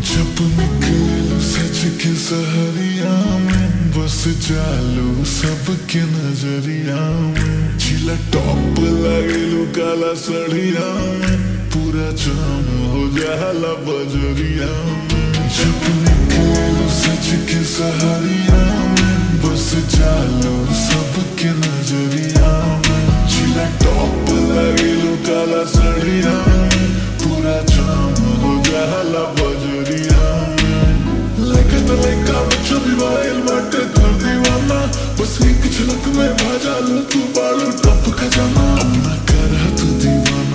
जब निकलू सच के सहरिया में, बस चालू सबके नजरिया में। जिला टॉप लगेलू काला सड़िया में, पूरा जाम हो जाला बजरिया में। जब निकलू सच के सहरिया में, बस चालू सबके नजरिया में। जिला टॉप लगेलू काला सड़िया में, पूरा जाम हो जाला बजरिया में। लेके तो लेका बच्चों भी वाइल बाटे कर दीवाना, बस एक झलक में भाजा लो तू बालू टॉप खजाना। अपना कर तू दीवाना,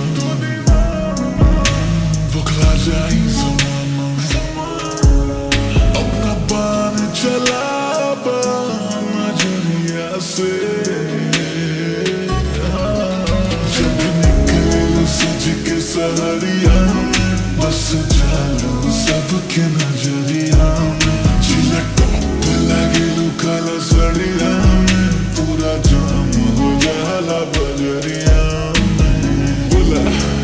बुखला जाई जमाना। अपना बान चला नजरिया से, जब निकलू सज के सहरिया में, बस चालू सबके नजरिया में। जिला टॉप लगेलू काला सड़िया में, पूरा जाम हो जाला बजरिया में। बोला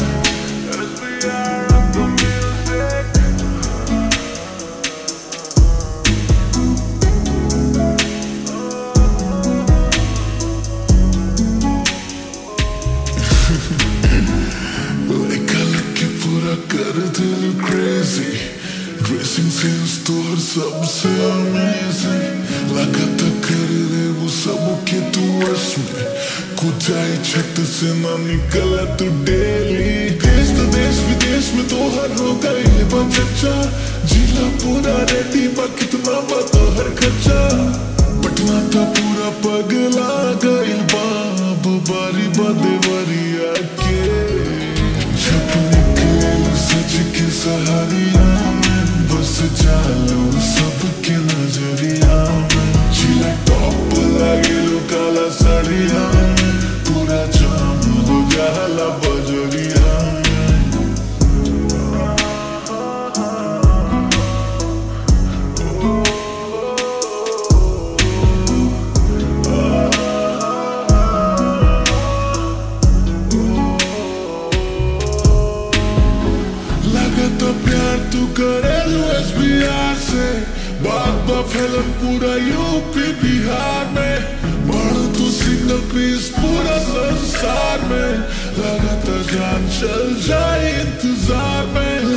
पूरा कर दिल क्रेजी, ड्रेसिंग सेंस तो हर सबसे अमेजिंग। लागत कर रहे वो सब के तू वश में, कुछ आई छत से ना निकला तू डेली। देश तो देश विदेश में तो हर हो गई बच्चा, जिला पूरा रेडी बा कितना बता हर खर्चा। पटना था पूरा पगला गई बाब बारी बदेवरिया के। सच के सहरिया में, बस चालू सबके नजरिया में। जिला टॉप लगेलू काला सड़िया में, पूरा जाम हो जाला बजरिया में। तो प्यार तू करे SBR से, बात फैलन पूरा यूपी बिहार में। बढ़ तू सिंगल पीस पूरा संसार में, लगातार जान चल जाए इंतजार में।